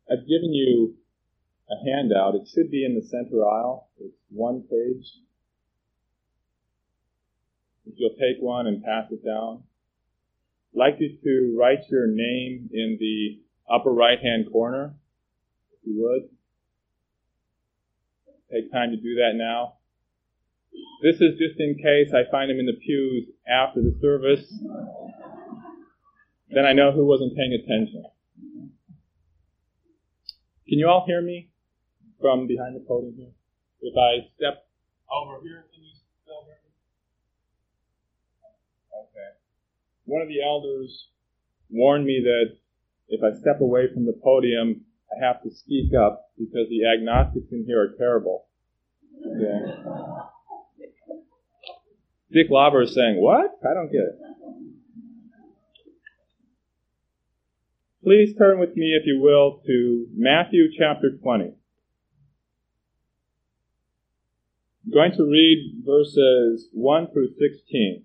I've given you a handout. It should be in the center aisle. It's one page. If you'll take one and pass it down. I'd like you to write your name in the upper right-hand corner, if you would. Take time to do that now. This is just in case I find them in the pews after the service. Then I know who wasn't paying attention. Can you all hear me from behind the podium here? If I step over here, can you still hear me? Okay. One of the elders warned me that if I step away from the podium, I have to speak up because the agnostics in here are terrible. Okay. Dick Lauber is saying, what? I don't get it. Please turn with me, if you will, to Matthew chapter 20. I'm going to read verses 1 through 16.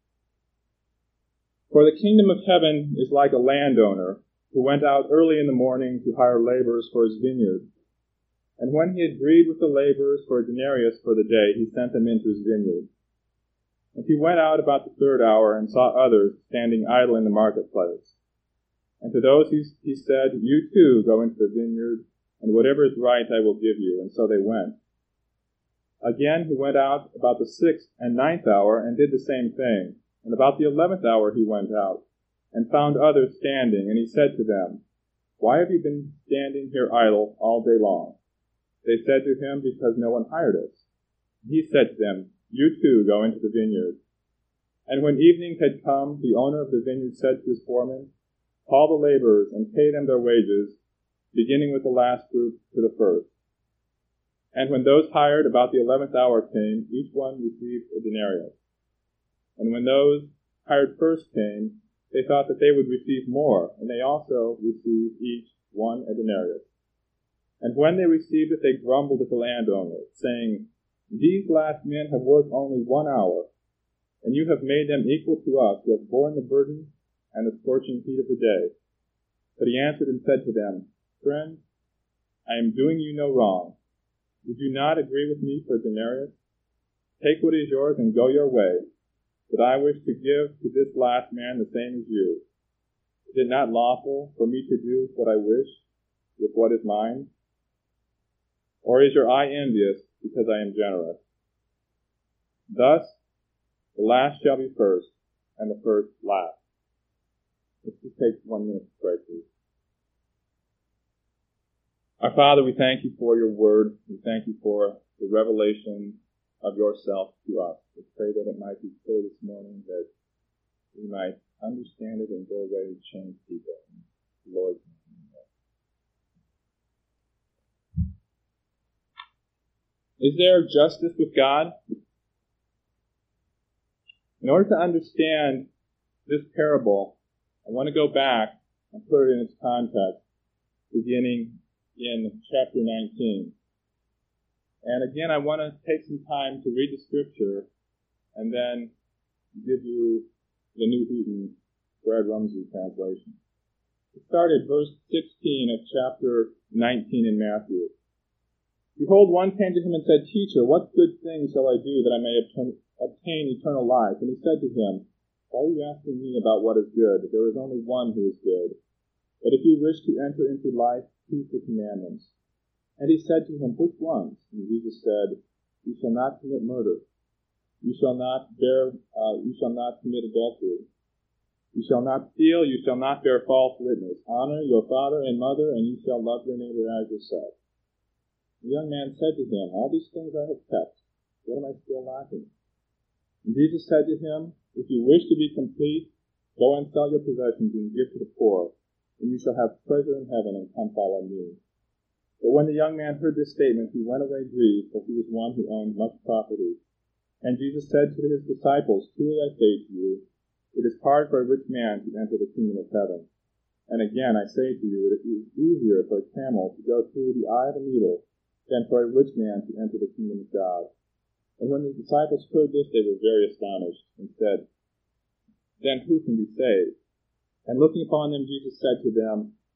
For the kingdom of heaven is like a landowner who went out early in the morning to hire laborers for his vineyard. And when he had agreed with the laborers for a denarius for the day, he sent them into his vineyard. And he went out about the third hour and saw others standing idle in the marketplace. And to those he said, you too go into the vineyard, and whatever is right I will give you. And so they went. Again he went out about the 6th and 9th hour and did the same thing. And about the 11th hour he went out, and found others standing, and he said to them, why have you been standing here idle all day long? They said to him, because no one hired us. He said to them, you too go into the vineyard. And when evening had come, the owner of the vineyard said to his foreman, call the laborers and pay them their wages, beginning with the last group to the first. And when those hired about the 11th hour came, each one received a denarius. And when those hired first came, they thought that they would receive more, and they also received each one a denarius. And when they received it, they grumbled at the landowner, saying, these last men have worked only 1 hour, and you have made them equal to us, who have borne the burden and the scorching heat of the day. But he answered and said to them, friends, I am doing you no wrong. Did you not agree with me for a denarius? Take what is yours and go your way. But I wish to give to this last man the same as you. Is it not lawful for me to do what I wish with what is mine? Or is your eye envious because I am generous? Thus, the last shall be first, and the first last. Let's just take 1 minute to pray, please. Our Father, we thank you for your word. We thank you for the revelation of yourself to us. We pray that it might be clear this morning, that we might understand it and go away and change people. Lord, is there justice with God? In order to understand this parable, I want to go back and put it in its context, beginning in chapter 19. And again, I want to take some time to read the scripture and then give you the New Heaton Brad Rumsey translation. It started verse 16 of chapter 19 in Matthew. Behold, one came to him and said, Teacher, what good thing shall I do that I may obtain eternal life? And he said to him, why are you asking me about what is good? There is only one who is good. But if you wish to enter into life, keep the commandments. And he said to him, which ones? And Jesus said, you shall not commit murder. You shall not commit adultery. You shall not steal. You shall not bear false witness. Honor your father and mother, and you shall love your neighbor as yourself. The young man said to him, all these things I have kept. What am I still lacking? And Jesus said to him, if you wish to be complete, go and sell your possessions and give to the poor, and you shall have treasure in heaven, and come follow me. But when the young man heard this statement, he went away grieved, for he was one who owned much property. And Jesus said to his disciples, truly I say to you, it is hard for a rich man to enter the kingdom of heaven. And again I say to you, it is easier for a camel to go through the eye of a needle than for a rich man to enter the kingdom of God. And when the disciples heard this, they were very astonished, and said, then who can be saved? And looking upon them, Jesus said to them,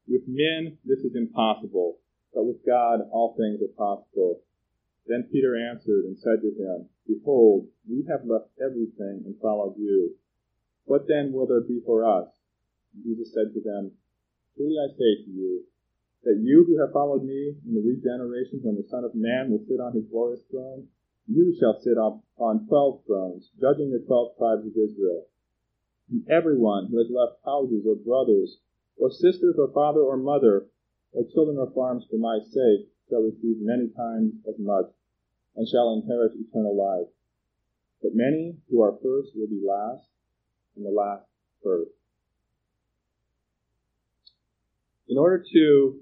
With men this is impossible, but with God all things are possible." Then Peter answered and said to him, "Behold, we have left everything and followed you. What then will there be for us?" And Jesus said to them, "Truly I say to you, that you who have followed me in the regeneration when the Son of Man will sit on his glorious throne, you shall sit on 12 thrones, judging the 12 tribes of Israel. And everyone who has left houses or brothers, or sisters or father or mother, or children or farms for my sake, shall receive many times as much, and shall inherit eternal life. But many who are first will be last, and the last first." In order to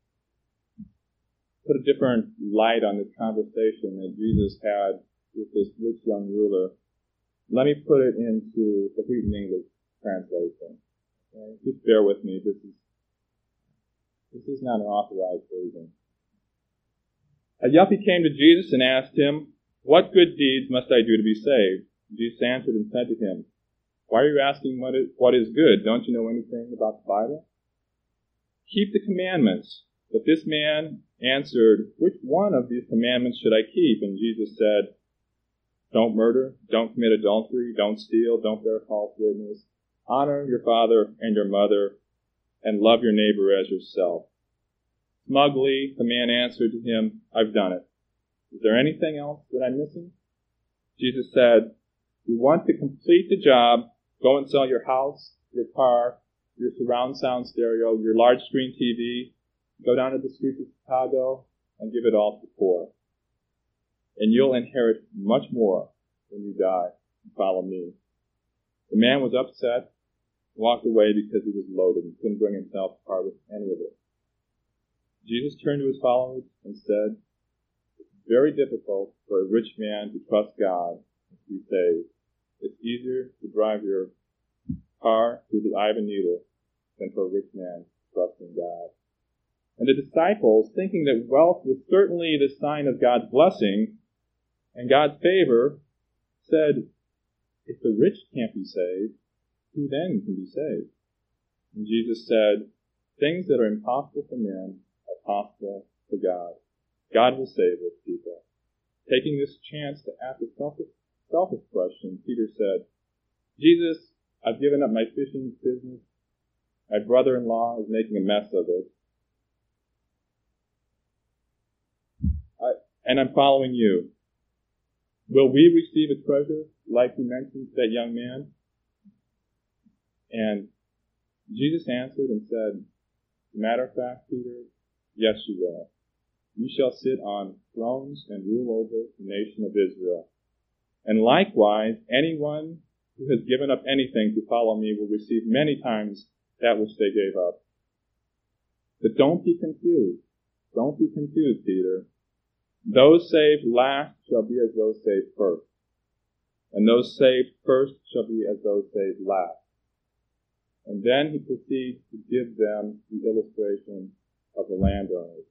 put a different light on this conversation that Jesus had with this rich young ruler, let me put it into the Wheaton English translation. Okay? Just bear with me. This is not an authorized version. A yuppie came to Jesus and asked him, "What good deeds must I do to be saved?" Jesus answered and said to him, "Why are you asking what is good? Don't you know anything about the Bible? Keep the commandments." But this man answered, "Which one of these commandments should I keep?" And Jesus said, "Don't murder, don't commit adultery, don't steal, don't bear false witness, honor your father and your mother, and love your neighbor as yourself." Smugly, the man answered to him, "I've done it. Is there anything else that I'm missing?" Jesus said, "You want to complete the job, go and sell your house, your car, your surround sound stereo, your large screen TV, go down to the streets of Chicago and give it all to the poor. And you'll inherit much more when you die and follow me." The man was upset, walked away because he was loaded and couldn't bring himself to part with any of it. Jesus turned to his followers and said, "It's very difficult for a rich man to trust God and to be saved. It's easier to drive your car through the eye of a needle than for a rich man to trust in God." And the disciples, thinking that wealth was certainly the sign of God's blessing and God's favor, said, "If the rich can't be saved, who then can be saved?" And Jesus said, "Things that are impossible for men are possible for God. God will save those people." Taking this chance to ask a selfish question, Peter said, "Jesus, I've given up my fishing business. My brother-in-law is making a mess of it. And I'm following you. Will we receive a treasure like you mentioned to that young man?" And Jesus answered and said, "As a matter of fact, Peter, yes, you will. You shall sit on thrones and rule over the nation of Israel. And likewise, anyone who has given up anything to follow me will receive many times that which they gave up." But don't be confused. Don't be confused, Peter. Those saved last shall be as those saved first, and those saved first shall be as those saved last. And then he proceeds to give them the illustration of the landowners.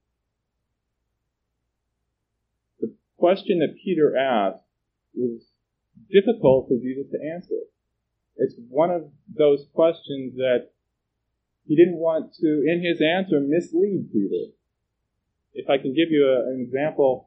The question that Peter asked was difficult for Jesus to answer. It's one of those questions that he didn't want to, in his answer, mislead Peter. If I can give you an example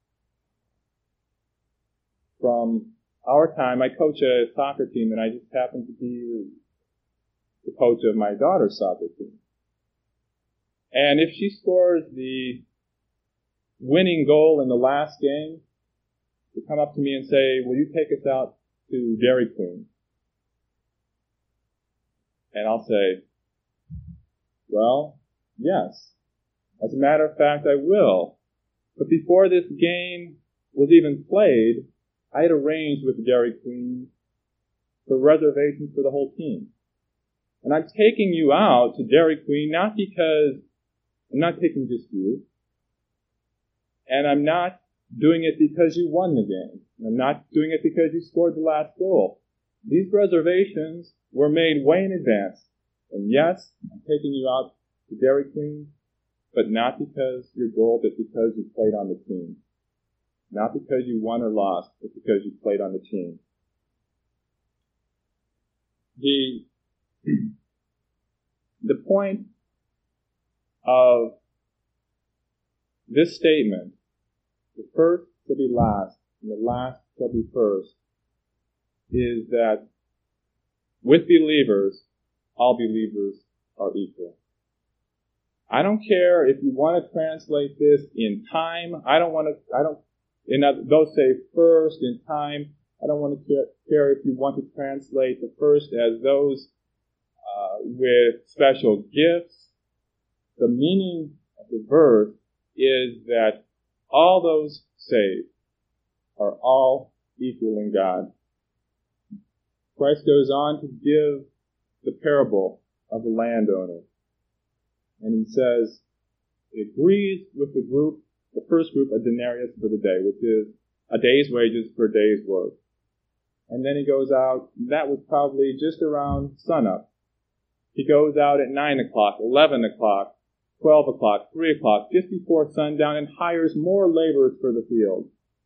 from our time, I coach a soccer team, and I just happen to be the coach of my daughter's soccer team. And if she scores the winning goal in the last game, they come up to me and say, "Will you take us out to Dairy Queen?" And I'll say, "Well, yes. As a matter of fact, I will. But before this game was even played, I had arranged with Dairy Queen for reservations for the whole team. And I'm taking you out to Dairy Queen not because I'm not taking just you. And I'm not doing it because you won the game. I'm not doing it because you scored the last goal. These reservations were made way in advance. And yes, I'm taking you out to Dairy Queen, but not because your goal, but because you played on the team. Not because you won or lost, but because you played on the team." The point of this statement, the first shall be last, and the last shall be first, is that with believers, all believers are equal. I don't care if you want to translate this in time. Those say first in time. I don't want to care if you want to translate the first as those with special gifts. The meaning of the verse is that all those saved are all equal in God. Christ goes on to give the parable of the landowner. And he says, it agrees with the first group, a denarius for the day, which is a day's wages for a day's work. And then he goes out, that was probably just around sunup. He goes out at 9 o'clock, 11 o'clock, 12 o'clock, 3 o'clock, just before sundown, and hires more laborers for the field.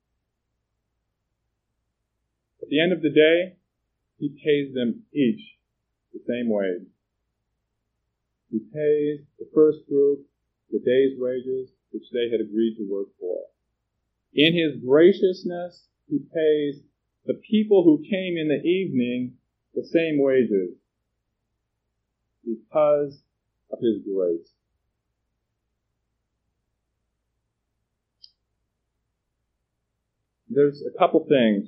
At the end of the day, he pays them each the same wage. He pays the first group the day's wages which they had agreed to work for. In his graciousness, he pays the people who came in the evening the same wages because of his grace. There's a couple things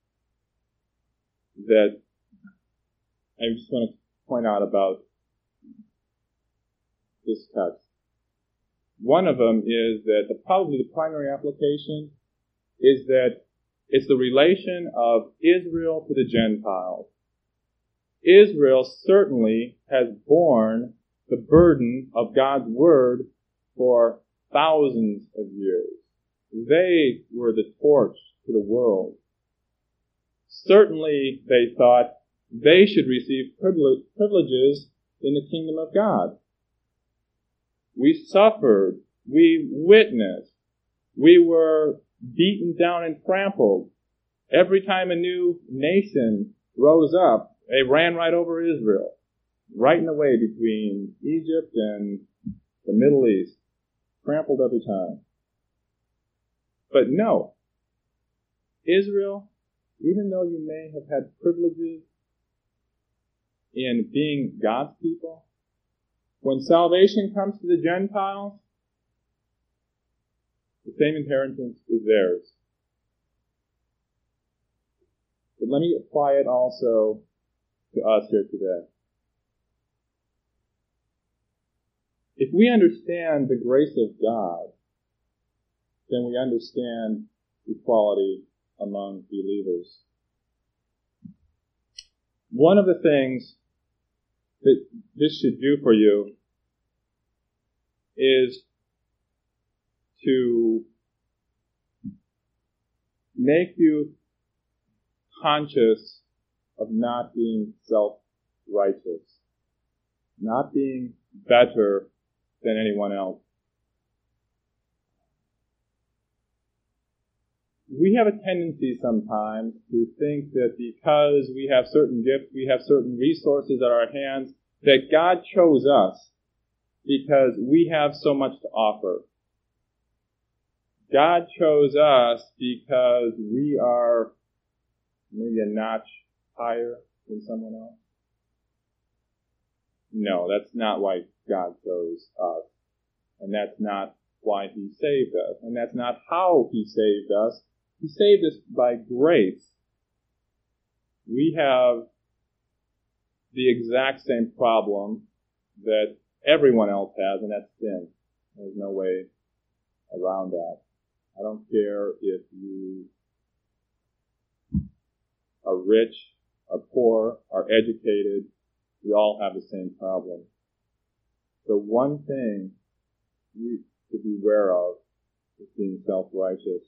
that I just want to point out about this text. One of them is that probably the primary application is that it's the relation of Israel to the Gentiles. Israel certainly has borne the burden of God's word for thousands of years. They were the torch to the world. Certainly they thought they should receive privileges in the kingdom of God. We suffered. We witnessed. We were beaten down and trampled. Every time a new nation rose up, they ran right over Israel, right in the way between Egypt and the Middle East. Trampled every time. But no, Israel, even though you may have had privileges in being God's people, when salvation comes to the Gentiles, the same inheritance is theirs. But let me apply it also to us here today. If we understand the grace of God, then we understand equality among believers. One of the things that this should do for you is to make you conscious of not being self-righteous, not being better than anyone else. We have a tendency sometimes to think that because we have certain gifts, we have certain resources at our hands, that God chose us because we have so much to offer. God chose us because we are maybe a notch higher than someone else. No, that's not why God chose us. And that's not why He saved us. And that's not how He saved us. He saved us by grace. We have the exact same problem that everyone else has, and that's sin. There's no way around that. I don't care if you are rich, are poor, are educated. We all have the same problem. The one thing we should be aware of is being self-righteous.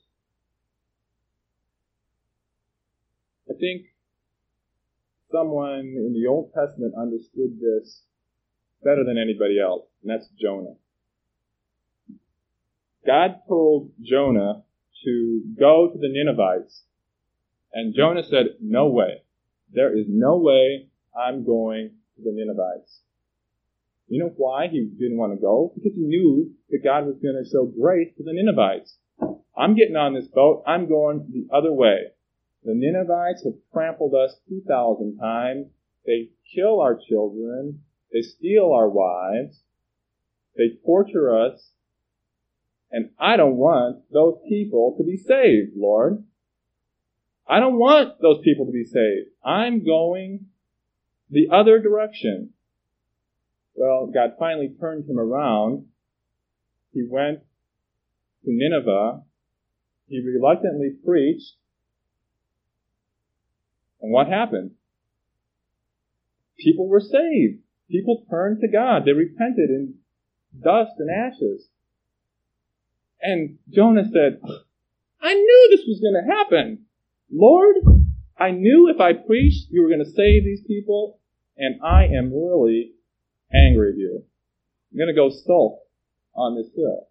I think someone in the Old Testament understood this better than anybody else, and that's Jonah. God told Jonah to go to the Ninevites, and Jonah said, "No way. There is no way I'm going to the Ninevites." You know why he didn't want to go? Because he knew that God was going to show grace to the Ninevites. I'm getting on this boat. I'm going the other way. The Ninevites have trampled us 2,000 times. They kill our children. They steal our wives. They torture us. And I don't want those people to be saved, Lord. I don't want those people to be saved. I'm going the other direction. Well, God finally turned him around. He went to Nineveh. He reluctantly preached. And what happened? People were saved. People turned to God. They repented in dust and ashes. And Jonah said, I knew this was going to happen. Lord, I knew if I preached, you were going to save these people, and I am really angry with you. I'm going to go sulk on this hill.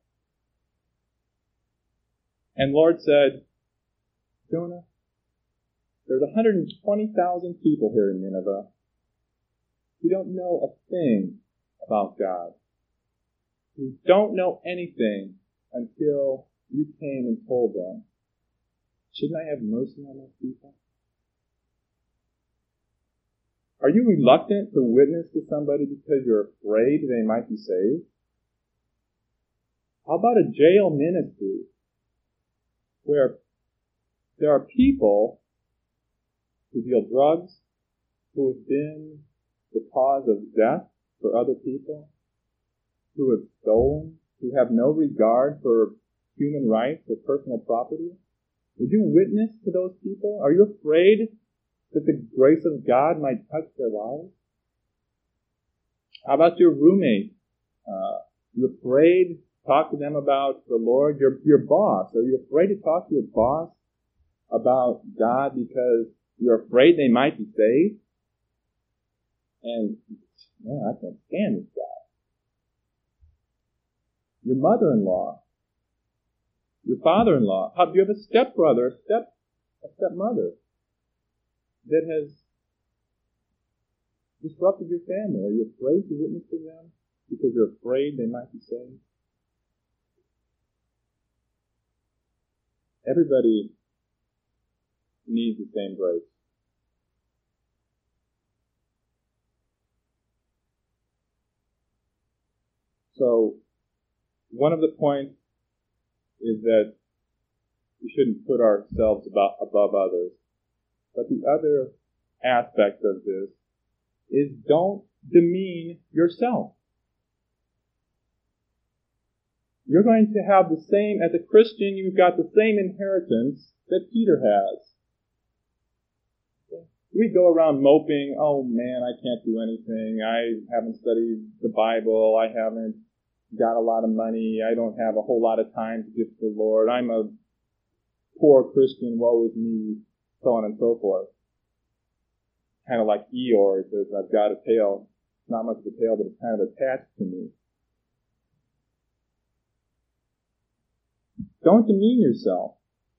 And Lord said, Jonah, there's 120,000 people here in Nineveh who don't know a thing about God, who don't know anything until you came and told them. Shouldn't I have mercy on those people? Are you reluctant to witness to somebody because you're afraid they might be saved? How about a jail ministry where there are people who deal drugs, who have been the cause of death for other people, who have stolen, who have no regard for human rights or personal property? Would you witness to those people? Are you afraid that the grace of God might touch their lives? How about your roommate? You afraid to talk to them about the Lord? Your boss. Are you afraid to talk to your boss about God because you're afraid they might be saved? And, man, I can't stand this guy. Your mother-in-law. Your father-in-law. Do you have a stepbrother, a stepmother that has disrupted your family? Are you afraid to witness to them because you're afraid they might be saved? Everybody needs the same grace. So, one of the points is that we shouldn't put ourselves above others. But the other aspect of this is don't demean yourself. You're going to have the same, as a Christian, you've got the same inheritance that Peter has. We go around moping, oh man, I can't do anything. I haven't studied the Bible. I haven't got a lot of money. I don't have a whole lot of time to give to the Lord. I'm a poor Christian, woe is me, so on and so forth. Kind of like Eeyore, it says, I've got a tail. Not much of a tail, but it's kind of attached to me. Don't demean yourself.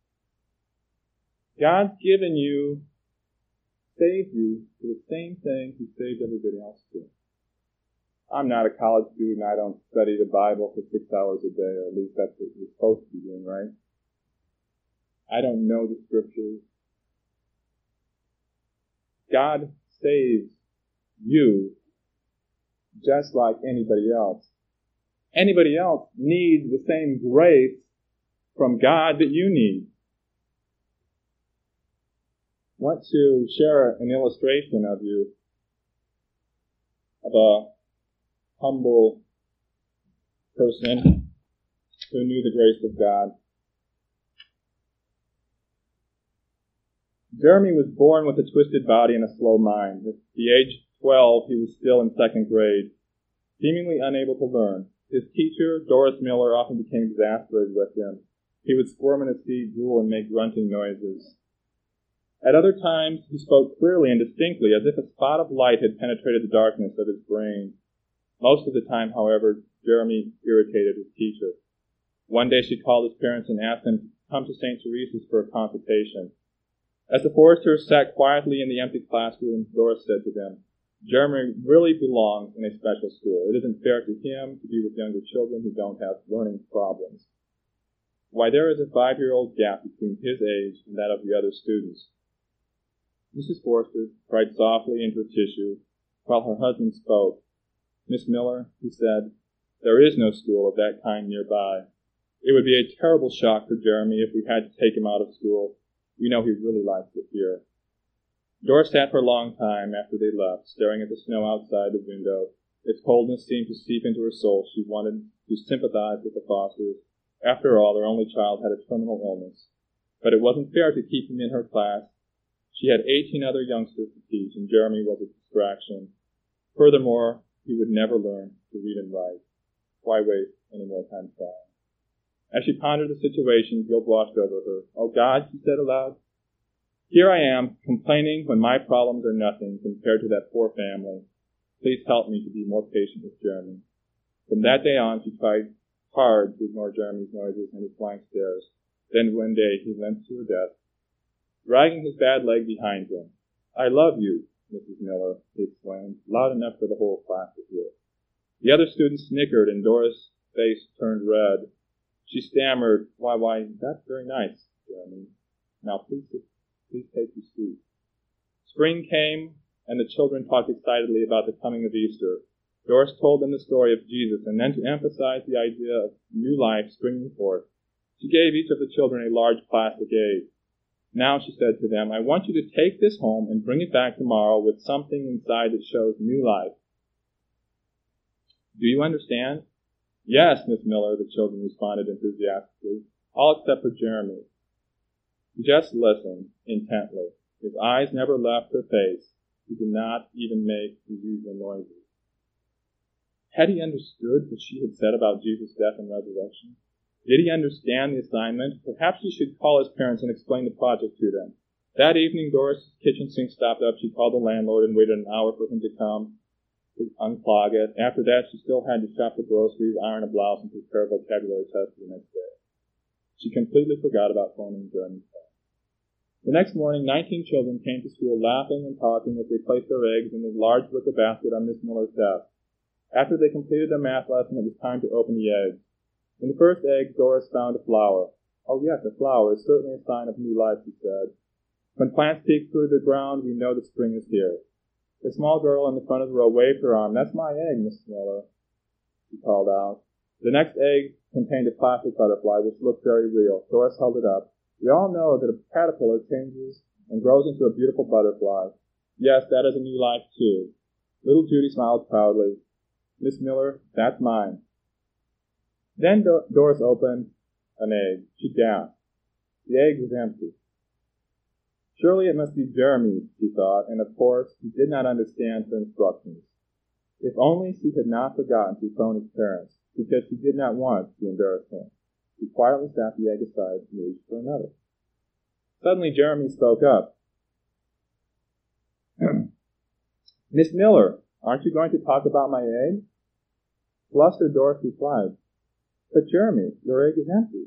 God's given you, saved you for the same thing He saved everybody else to. I'm not a college student. I don't study the Bible for 6 hours a day, or at least that's what you're supposed to be doing, right? I don't know the Scriptures. God saves you just like anybody else. Anybody else needs the same grace from God that you need. I want to share an illustration of a humble person who knew the grace of God. Jeremy was born with a twisted body and a slow mind. At the age of 12, he was still in second grade, seemingly unable to learn. His teacher, Doris Miller, often became exasperated with him. He would squirm in his seat, drool, and make grunting noises. At other times, he spoke clearly and distinctly, as if a spot of light had penetrated the darkness of his brain. Most of the time, however, Jeremy irritated his teacher. One day she called his parents and asked them to come to St. Teresa's for a consultation. As the Forresters sat quietly in the empty classroom, Doris said to them, Jeremy really belongs in a special school. It isn't fair to him to be with younger children who don't have learning problems. Why, there is a 5-year-old gap between his age and that of the other students. Mrs. Forster cried softly into her tissue while her husband spoke. Miss Miller, he said, there is no school of that kind nearby. It would be a terrible shock for Jeremy if we had to take him out of school. We know he really likes it here. Doris sat for a long time after they left, staring at the snow outside the window. Its coldness seemed to seep into her soul. She wanted to sympathize with the Fosters. After all, their only child had a terminal illness. But it wasn't fair to keep him in her class. She had 18 other youngsters to teach, and Jeremy was a distraction. Furthermore, he would never learn to read and write. Why waste any more time trying? As she pondered the situation, guilt washed over her. Oh God, she said aloud, here I am, complaining when my problems are nothing compared to that poor family. Please help me to be more patient with Jeremy. From that day on, she tried hard to ignore Jeremy's noises and his blank stares. Then one day he limped to her desk, dragging his bad leg behind him. I love you, Mrs. Miller, he exclaimed, loud enough for the whole class to hear. The other students snickered, and Doris' face turned red. She stammered, why, that's very nice, Jeremy. Now please take your seat. Spring came, and the children talked excitedly about the coming of Easter. Doris told them the story of Jesus, and then to emphasize the idea of new life springing forth, she gave each of the children a large plastic egg. Now, she said to them, I want you to take this home and bring it back tomorrow with something inside that shows new life. Do you understand? Yes, Miss Miller, the children responded enthusiastically, all except for Jeremy. He just listened intently. His eyes never left her face. He did not even make his usual noises. Had he understood what she had said about Jesus' death and resurrection? Did he understand the assignment? Perhaps he should call his parents and explain the project to them. That evening, Doris' kitchen sink stopped up. She called the landlord and waited an hour for him to come to unclog it. After that, she still had to shop for groceries, iron a blouse, and prepare a vocabulary test for the next day. She completely forgot about phoning Jeremy's phone. The next morning, 19 children came to school laughing and talking as they placed their eggs in a large wicker basket on Miss Miller's desk. After they completed their math lesson, it was time to open the eggs. In the first egg, Doris found a flower. Oh yes, a flower is certainly a sign of new life, she said. When plants peek through the ground, we know that spring is here. A small girl in the front of the row waved her arm. That's my egg, Miss Miller, she called out. The next egg contained a plastic butterfly, which looked very real. Doris held it up. We all know that a caterpillar changes and grows into a beautiful butterfly. Yes, that is a new life, too. Little Judy smiled proudly. Miss Miller, that's mine. Then Doris opened an egg. She gasped. The egg was empty. Surely it must be Jeremy's, she thought, and of course he did not understand her instructions. If only she had not forgotten to phone his parents, because she did not want to embarrass him. She quietly set the egg aside and reached for another. Suddenly Jeremy spoke up. Miss Miller, aren't you going to talk about my egg? Flustered, Doris replied, But Jeremy, your egg is empty.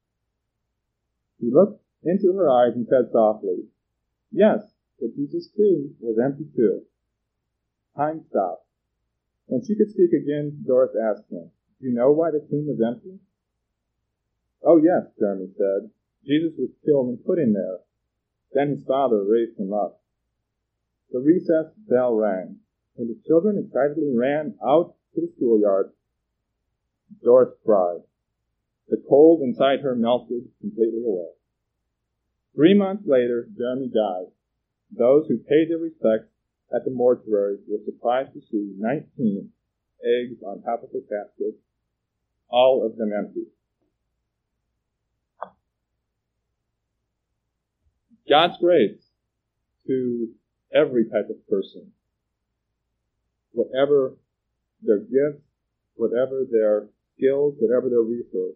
He looked into her eyes and said softly, Yes, but Jesus too was empty too. Time stopped. When she could speak again, Doris asked him, Do you know why the tomb was empty? Oh yes, Jeremy said. Jesus was killed and put in there. Then his father raised him up. The recess bell rang, and the children excitedly ran out to the schoolyard. Doris cried. The cold inside her melted completely away. 3 months later, Jeremy died. Those who paid their respects at the mortuary were surprised to see 19 eggs on top of the casket, all of them empty. God's grace to every type of person, whatever their gifts, whatever their skills, whatever their resources.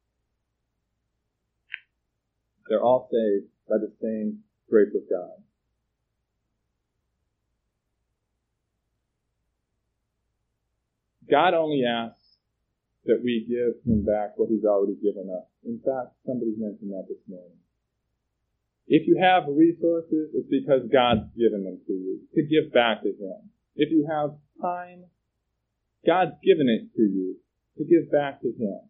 They're all saved by the same grace of God. God only asks that we give him back what he's already given us. In fact, somebody mentioned that this morning. If you have resources, it's because God's given them to you, to give back to him. If you have time, God's given it to you to give back to Him.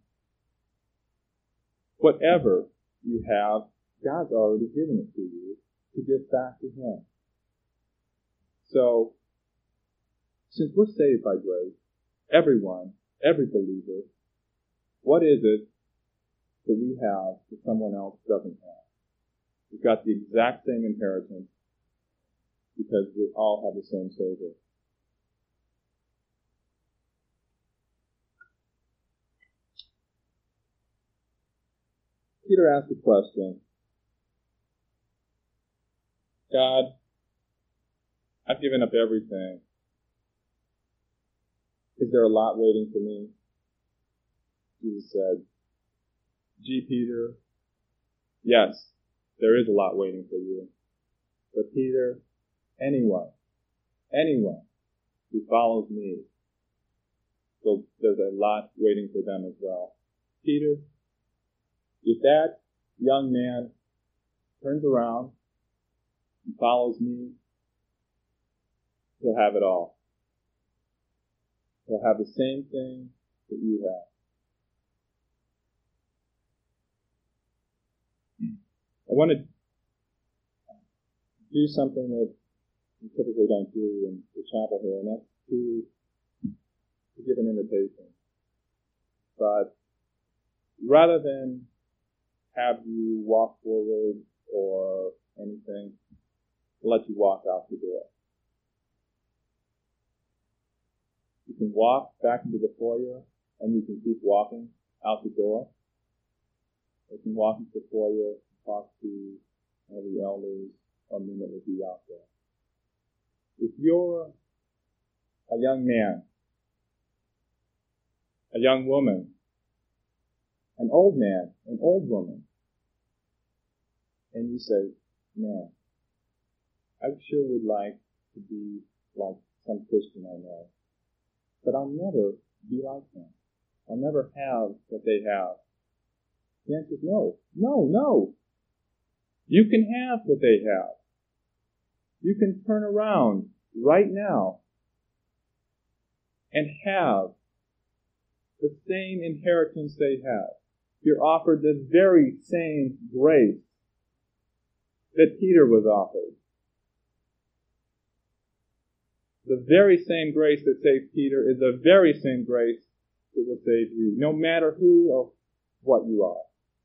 Whatever you have, God's already given it to you to give back to Him. So, since we're saved by grace, everyone, every believer, what is it that we have that someone else doesn't have? We've got the exact same inheritance because we all have the same Savior. Peter asked the question, God, I've given up everything. Is there a lot waiting for me? Jesus said, Gee, Peter, yes, there is a lot waiting for you. But Peter, anyone who follows me, so there's a lot waiting for them as well. Peter, if that young man turns around and follows me, he'll have it all. He'll have the same thing that you have. I want to do something that we typically don't do in the chapel here, and that's to give an invitation. But rather than have you walk forward or anything, I'll let you walk out the door. You can walk back into the foyer, and you can keep walking out the door. Or you can walk into the foyer, talk to one of the elders, or me that will be out there. If you're a young man, a young woman, an old man, an old woman, and you say, man, I sure would like to be like some Christian I know, but I'll never be like them. I'll never have what they have. The answer is no. No. You can have what they have. You can turn around right now and have the same inheritance they have. You're offered the very same grace that Peter was offered. The very same grace that saved Peter is the very same grace that will save you, no matter who or what you are.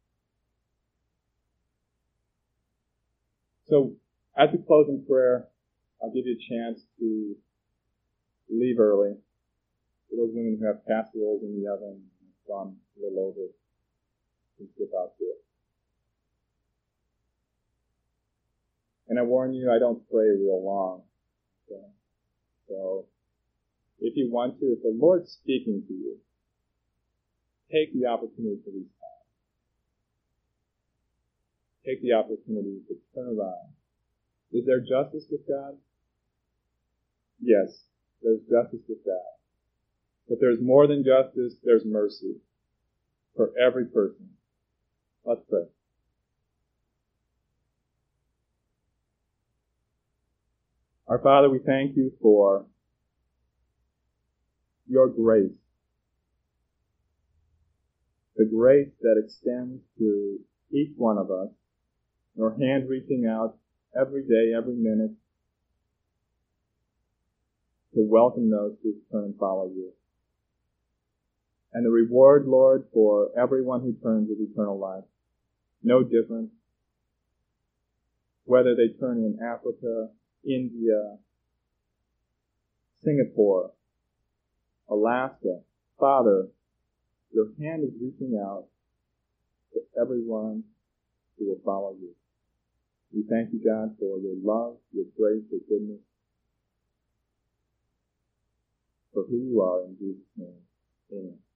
So, as we close in prayer, I'll give you a chance to leave early. For those women who have casseroles in the oven, it's gone a little over, you can skip out to it. And I warn you, I don't pray real long. Okay? So, if you want to, if the Lord's speaking to you, take the opportunity for these times. Take the opportunity to turn around. Is there justice with God? Yes, there's justice with God. But there's more than justice, there's mercy for every person. Let's pray. Our Father, we thank you for your grace. The grace that extends to each one of us, your hand reaching out every day, every minute, to welcome those who turn and follow you. And the reward, Lord, for everyone who turns is eternal life. No difference. Whether they turn in Africa, India, Singapore, Alaska, Father, your hand is reaching out to everyone who will follow you. We thank you, God, for your love, your grace, your goodness, for who you are in Jesus' name. Amen.